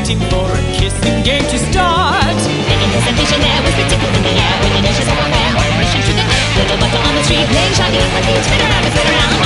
waiting for a kissing game to start. The anticipation there was particularly in the air when the dishes all fair. Rushing to the little bundle on the street, playing shotgun, like they spin around and spin around.